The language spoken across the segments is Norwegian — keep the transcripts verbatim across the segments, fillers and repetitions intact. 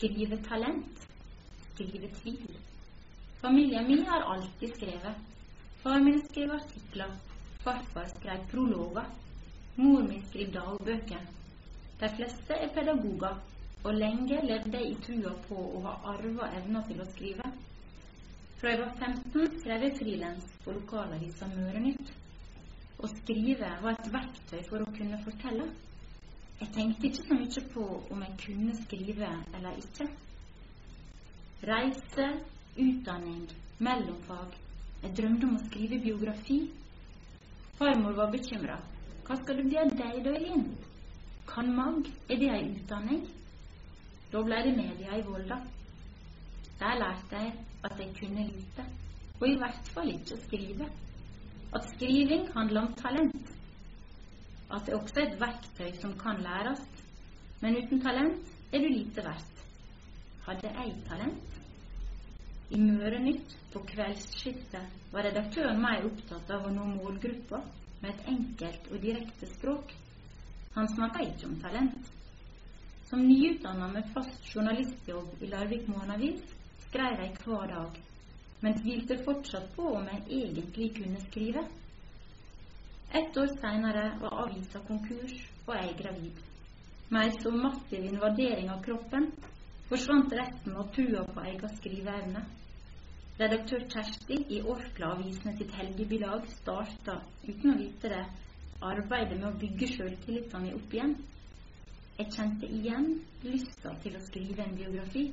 skrivetalent, skrivetvil. Familien min har alltid skrevet. Far min skrev artikler, farfar skrev prologer, mor min skrev dagbøker. De fleste er pedagoger, og lenge levde jeg i trua på å ha arvet evner til å skrive. Fra jeg var femten skrev jeg frilans på lokalavisa Mørenytt. Å skrive var et verktøy for å kunne fortelle. Jeg tenkte ikke så mye på om jeg kunne skrive eller ikke. Reise, utdanning, mellomfag. Jeg drømte om å skrive biografi. Farmor var bekymret. Hva skal du bli av deg, da, Elin? Kan mag? Er det en utdanning? Da ble det media i Volda. Der lærte jeg at jeg kunne lite, og i hvert fall ikke skrive. At skriving handler om talent. At det også er et verktøy som kan læres, men uten talent er du lite verdt. Hadde jeg talent? I Mørenytt på kveldsskiftet var redaktøren mer opptatt av å nå målgruppa med et enkelt og direkte språk. Han snakket ikke om talent. Som nyutdannet med fast journalistjobb i Larvik Månavis skrev jeg hver dag, men tvilte fortsatt på om jeg egentlig kunne skrive. Ett år senere var avisa konkurs, og jeg gravid. Med en så massiv invadering av kroppen forsvant resten av trua på egen skriveevne. Redaktør Kjersti i Orkla-avisene sitt helgebilag startet, uten å vite det, arbeidet med å bygge selvtillitene opp igjen. Jeg kjente igjen lysta til å skrive en biografi.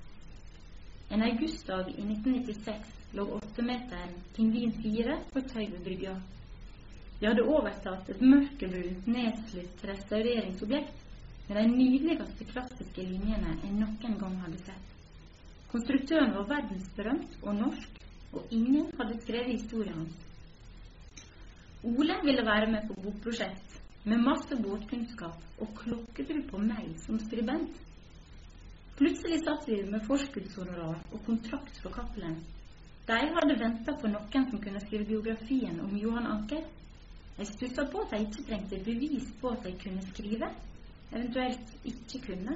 En augustdag i nitten nittiseks lå åttemeteren Pingvin fire på Tøyvebrygga. Jeg hadde overtatt et mørkebrunt, nedslitt restaureringsobjekt med de nydeligste klassiske linjene jeg noen gang hadde sett. Konstruktøren var verdensberømt og norsk, og ingen hadde skrevet historien hans. Ole ville være med på bokprosjekt, med masse båtkunnskap og klokketro på meg som skribent. Plutselig satt vi med forskuddshonorar og kontrakt fra Cappelen. De hadde ventet på noen som kunne skrive biografien om Johan Anker. Jeg stusset på at jeg ikke trengte bevis på at jeg kunne skrive, eventuelt ikke kunne.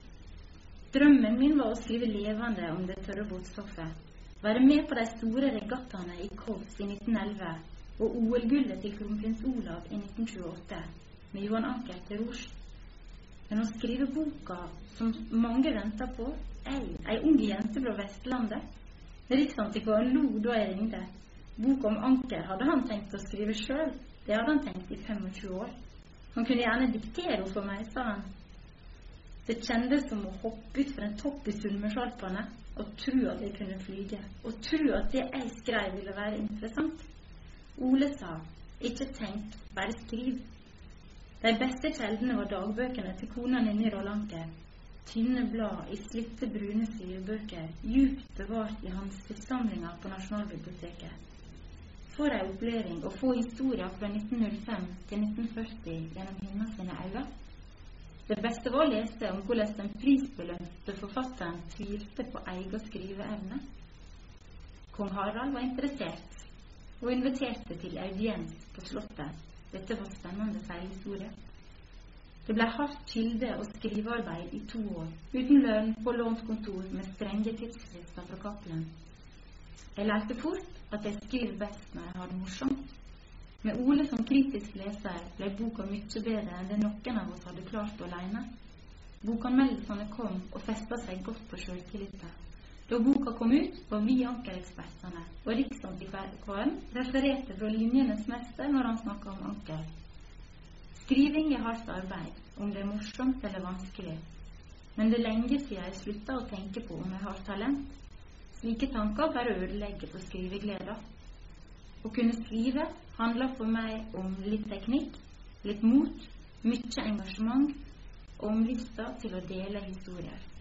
Drømmen min var å skrive levende om det tørre båtstoffet, være med på de store regattaene i Kovs i nitten elleve og O L-gullet til kronprins Olav i nitten tjueåtte, med Johan Anker til rors. Men å skrive boka som mange ventet på, ei, ei ung jente fra Vestlandet. Riksantikvaren lo da jeg ringte. Bok om Anker hadde han tenkt å skrive selv. Det hadde han tenkt i tjuefem år. Han kunne gjerne diktere for meg, sa han. Det kjendes som å hoppe ut fra en topp i Sunnmørsalpene og tro at jeg kunne flyge, og tro at det jeg skrev ville være interessant. Ole sa, ikke tenk, bare skriv. De beste kjeldene var dagbøkene til kona Ninni Rollanker. Tynne blad i slitte brune syrebøker, djupt bevart i hans samlinger på Nasjonalbiblioteket. For en oppleving å få historier fra nitten null fem til nitten førti gjennom hennes sine øyne. Det beste var å lese om hvordan den prisbelønte forfatteren tvilte på egen skriveevne. Kong Harald var interessert og inviterte til audiens på slottet. Dette var spennende feilhistorie. Det ble hardt kilde- og skrivearbeid i to år, uten lønn på lånt kontor med strenge tidsfrister fra Cappelen. Jeg lærte fort at jeg skriver best når jeg har det morsomt. Med Ole som kritisk leser ble boka mye bedre enn det noen av oss hadde klart alene. Bokanmeldelsene kom og festet seg godt på selvtilliten. Da boka kom ut, var vi ankerekspertene, og Riksantikvaren refererte fra linjenes mester når han snakket om anker. Skriving er hardt arbeid, om det er morsomt eller vanskelig. Men det er lenge siden jeg sluttet å tenke på om jeg har talent. Slike tanker bare ødelegger på skrivegleder. Å kunne skrive handler for meg om litt teknikk, litt mot, mye engasjement og om lysta til å dele historier.